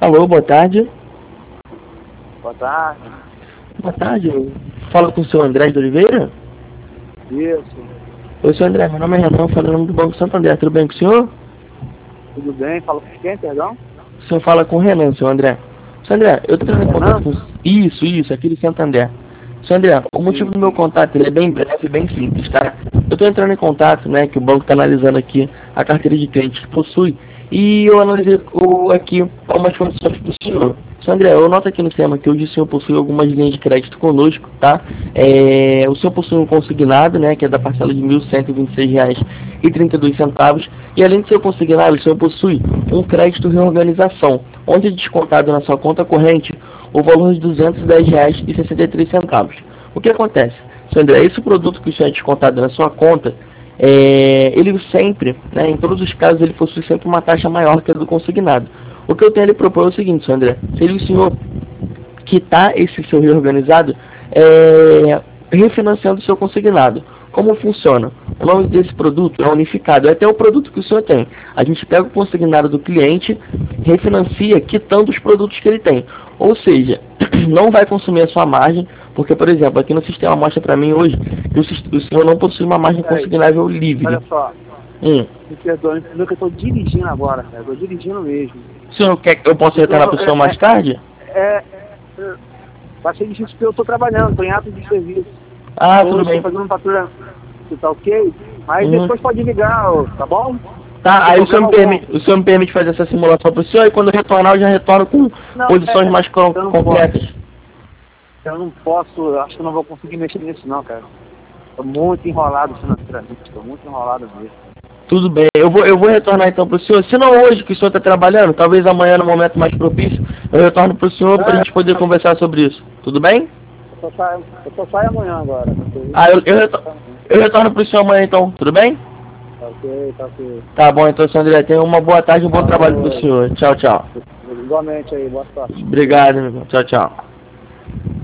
Alô, boa tarde. Boa tarde. Boa tarde. Fala com o senhor André de Oliveira? Isso. Oi, senhor André. Meu nome é Renan, falando do Banco Santander. Tudo bem com o senhor? Tudo bem? Fala com quem, perdão? O senhor fala com o Renan, senhor André. Senhor André, eu estou entrando em contato Renan? com... Isso, aqui do Santander. Senhor André, o motivo do meu contato ele é bem breve e bem simples, tá? Eu estou entrando em contato, né, que o banco está analisando aqui a carteira de clientes que possui e eu analisei aqui algumas condições para o senhor. Senhor André, eu noto aqui no sistema que hoje o senhor possui algumas linhas de crédito conosco, tá? O senhor possui um consignado, né, que é da parcela de R$ 1.126,32. E além de ser consignado, o senhor possui um crédito reorganização, onde é descontado na sua conta corrente o valor de R$ 210,63. O que acontece? Senhor André, esse produto que o senhor é descontado na sua conta, ele sempre, né, em todos os casos, ele possui sempre uma taxa maior que a do consignado. O que eu tenho a lhe propor é o seguinte, senhor André, seria o senhor quitar esse seu reorganizado refinanciando o seu consignado. Como funciona? O nome desse produto é unificado, é até o produto que o senhor tem. A gente pega o consignado do cliente, refinancia, quitando os produtos que ele tem. Ou seja, não vai consumir a sua margem, porque, por exemplo, aqui no sistema mostra para mim hoje que o senhor não possui uma margem consignável livre. Olha só, me perdoe, que eu estou dirigindo agora, cara. Estou dirigindo mesmo. O senhor quer que eu possa retornar para o senhor mais tarde? Vai ser difícil porque eu estou trabalhando, estou em ato de serviço. Ah, tudo bem. Estou fazendo patrulha, tá ok? Mas depois pode ligar, tá bom? Tá, aí o senhor me permite fazer essa simulação para o senhor e quando eu retornar eu já retorno com posições mais completas. Eu não posso, acho que não vou conseguir mexer nisso não, cara. Estou muito enrolado financeiramente, estou muito enrolado mesmo. Tudo bem, eu vou retornar então para o senhor. Se não hoje que o senhor está trabalhando, talvez amanhã no momento mais propício, eu retorno para o senhor para a gente poder conversar sobre isso. Tudo bem? Eu só saio amanhã agora. Ah, eu retorno para o senhor amanhã então, tudo bem? Tá ok, tá ok. Tá bom, então, senhor André, tenha uma boa tarde e um bom trabalho para o senhor. Tchau, tchau. Igualmente aí, boa sorte. Obrigado, meu irmão. Tchau, tchau.